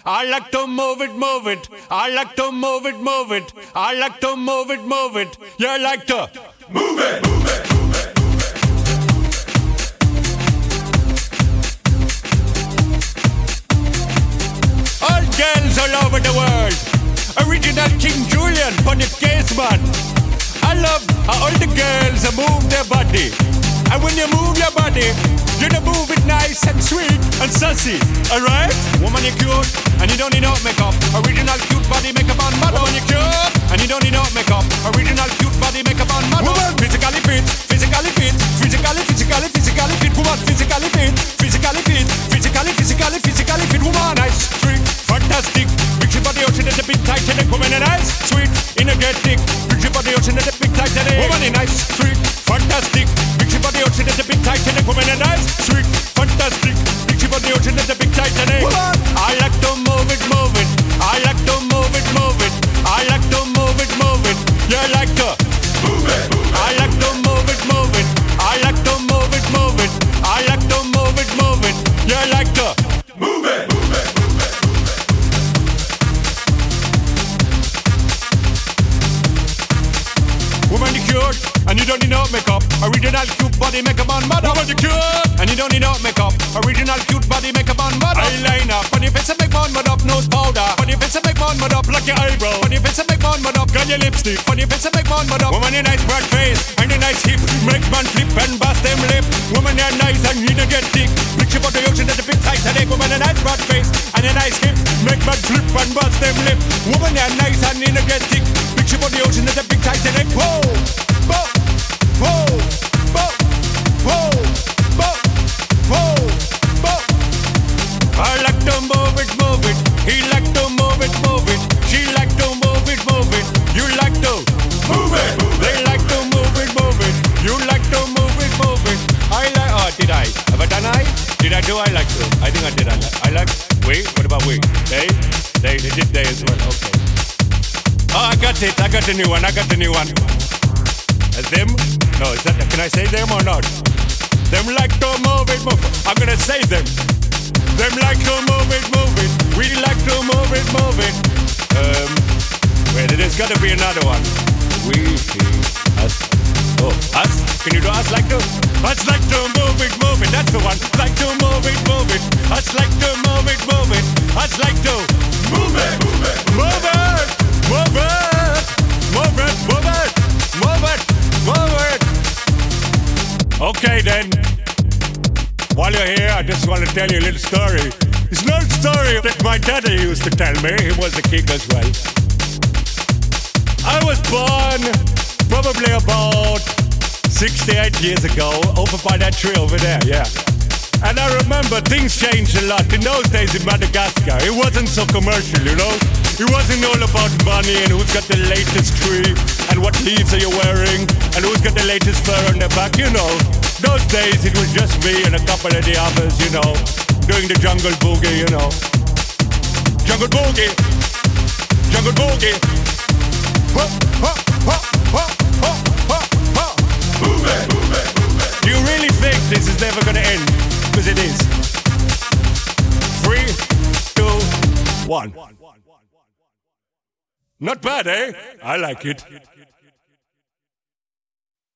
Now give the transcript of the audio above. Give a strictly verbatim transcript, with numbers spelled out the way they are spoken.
I like to move it, move it. I like to move it, move it. I like to move it, move it. You like to move it, move it, move it. All girls all over the world. Original King Julian, funny case man. I love how all the girls move their body. And when you move your body, you don't move it nice and sweet and sassy, alright? Woman, you're cute, and you don't need no makeup. Original cute body makeup on model. Woman, you're cute, and you don't need no makeup. Original cute body makeup on model. Woman, physically fit, physically fit, physically, physically, physically fit. Woman, physically fit, physically fit, physically, physically, physically fit. Woman, nice, sweet, fantastic. Big your body ocean at the big Titanic. Woman, nice, sweet, energetic. Big your body ocean at the big Titanic. Woman, nice, sweet, fantastic. Big your body ocean at the big Titanic. Woman, nice, sweet, fantastic. Big your body ocean at the big Titanic. Woman, I like to move it, move it. I like to move it, move it. I like to move it, move it. You like to move it, move it. I like to move it, move it. I like to move it, move it. I like to move it, move it. You like to move it, move it, move it. Woman, you cute, and you don't need no makeup. Original cute body makeup on model. Woman, you cute, and you don't need no makeup. Original cute body makeup on model. Eyeliner, on your face and make one mud up. Nose powder, on your face and make one mud up. Like your eyebrow, on your face and make one mud up. Got your lipstick, on your face and make one mud up. Woman, you nice broad face and a nice hip. Make man flip and bust them lip. Woman, you're nice and you don't get thick. Picture about the ocean at the big Titanic. Woman, a nice broad face and a nice hip. Make man flip and bust them lip. Woman, you're nice and you don't get thick. Picture about the ocean at the big Titanic. Whoa, whoa, whoa, whoa, whoa, whoa, whoa, whoa. I like to move it, move it. He like to move it, move it. She like to move it, move it. You like to move it. They like to move it, move it. You like to move it, move it. I like. Oh, did I? Have I done I? Did I do I like to? I think I did. I like. I like. We. What about we? They. They. They did they as well. Okay. Oh, I got it. I got the new one. I got the new one. As them? No, is that, can I say them or not? Them like to move it, move it. I'm gonna say them. Them like to move it, move it. We like to move it, move it. Um, wait, there's gotta be another one. We, he, us. Oh, us? Can you do us like to? Us like to move it, move it. That's the one. Like to move it, move it. Us like to move it, move it. Us like to move it, move it. Move it, move it. Move it, move it. Move it, move it. Okay then. While you're here, I just want to tell you a little story. It's not a story that my daddy used to tell me. He was a king as well. I was born probably about sixty-eight years ago, over by that tree over there, yeah. And I remember things changed a lot. In those days in Madagascar, it wasn't so commercial, you know? It wasn't all about money and who's got the latest tree and what leaves are you wearing and who's got the latest fur on their back, you know? Those days it was just me and a couple of the others, you know, doing the jungle boogie, you know. Jungle boogie, jungle boogie. Ho, ho, ho, ho, ho, ho, ho. Move it, move it, move it. Do you really think this is never gonna end? Because it is. Three, two, one. Not bad, eh? I like it.